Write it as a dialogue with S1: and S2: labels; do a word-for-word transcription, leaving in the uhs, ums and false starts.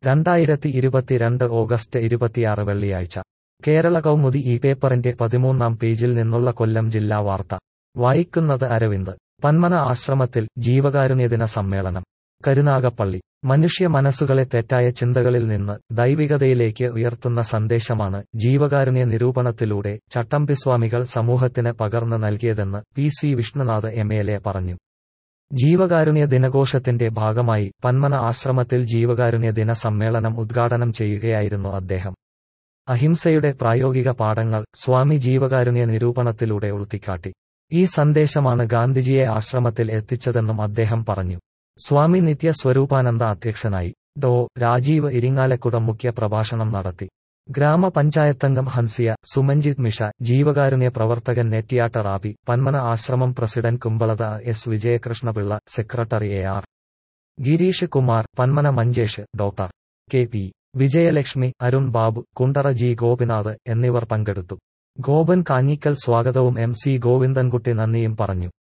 S1: രണ്ടായിരത്തി ഇരുപത്തിരണ്ട് ഓഗസ്റ്റ് ഇരുപത്തിയാറ് വെള്ളിയാഴ്ച കേരള കൗമുദി ഈ പേപ്പറിന്റെ പതിമൂന്നാം പേജിൽ നിന്നുള്ള കൊല്ലം ജില്ലാ വാർത്ത വായിക്കുന്നത് അരവിന്ദ്. പന്മന ആശ്രമത്തിൽ ജീവകാരുണ്യദിന സമ്മേളനം. കരുനാഗപ്പള്ളി. മനുഷ്യ മനസ്സുകളെ തെറ്റായ ചിന്തകളിൽ നിന്ന് ദൈവികതയിലേക്ക് ഉയർത്തുന്ന സന്ദേശമാണ് ജീവകാരുണ്യ നിരൂപണത്തിലൂടെ ചട്ടമ്പിസ്വാമികൾ സമൂഹത്തിന് പകർന്നു നൽകിയതെന്ന് P C Vishnunath M L A പറഞ്ഞു. ജീവകാരുണ്യ ദിനഘോഷത്തിന്റെ ഭാഗമായി പന്മന ആശ്രമത്തിൽ ജീവകാരുണ്യ ദിന സമ്മേളനം ഉദ്ഘാടനം ചെയ്യുകയായിരുന്നു അദ്ദേഹം. അഹിംസയുടെ പ്രായോഗിക പാഠങ്ങൾ സ്വാമി ജീവകാരുണ്യ നിരൂപണത്തിലൂടെ ഉൾത്തിക്കാട്ടി. ഈ സന്ദേശമാണ് ഗാന്ധിജിയെ ആശ്രമത്തിൽ എത്തിച്ചതെന്നും അദ്ദേഹം പറഞ്ഞു. സ്വാമി നിത്യ സ്വരൂപാനന്ദ അധ്യക്ഷനായി. ഡോ രാജീവ് ഇരിങ്ങാലക്കുട മുഖ്യ പ്രഭാഷണം നടത്തി. ഗ്രാമപഞ്ചായത്തംഗം ഹൻസിയ, സുമഞ്ജിത് മിഷ, ജീവകാരുണ്യ പ്രവർത്തകൻ നെറ്റിയാട്ട റാബി, പന്മന ആശ്രമം president Kumbalath S Vijayakrishnapillai, secretary A R Girish Kumar, Panmana Manjesh, doctor K P Vijayalakshmi, Arun Babu, Kundara G Gopinath എന്നിവർ പങ്കെടുത്തു. ഗോപൻ കാഞ്ഞിക്കൽ സ്വാഗതവും എം സി ഗോവിന്ദൻകുട്ടി നന്ദിയും പറഞ്ഞു.